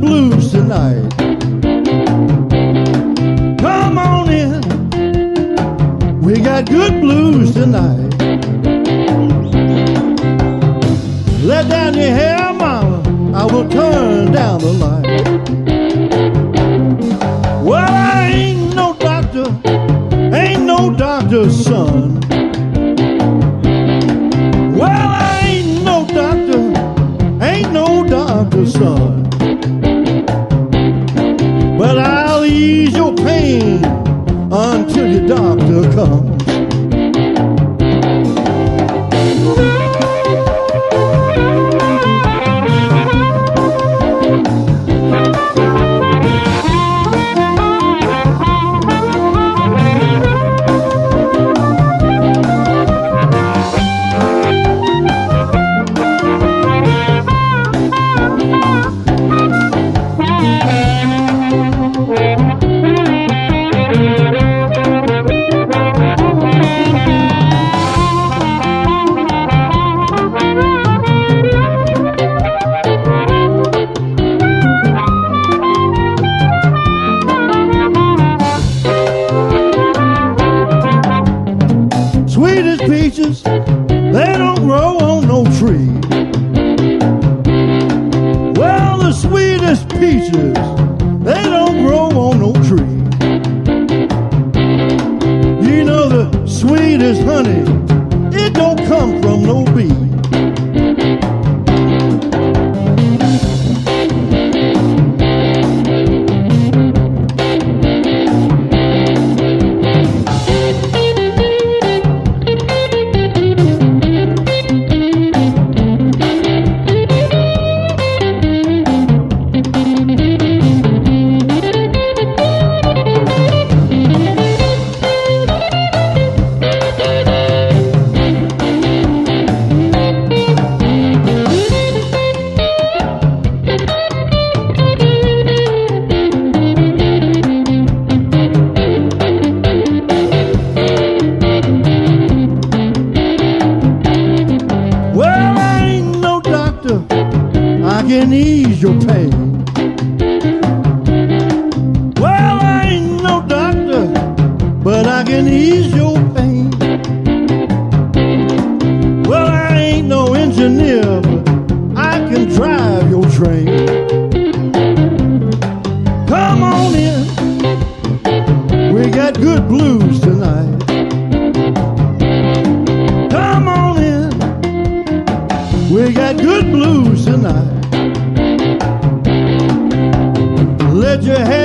blues tonight. Come on in, we got good blues tonight. Let down your hair, mama, I will turn down the light. Well, I ain't no doctor's son. Well, I ain't no doctor's son. But I'll ease your pain until your doctor comes. Sweetest peaches, they don't grow on no tree. Well, the sweetest peaches, they don't grow on no tree. You know the sweetest honey, it don't come from no bee. I can ease your pain. Well, I ain't no doctor, but I can ease your pain. Well, I ain't no engineer, but I can drive your train. Come on in, we got good blues tonight. Come on in, we got good blues tonight. Let your hair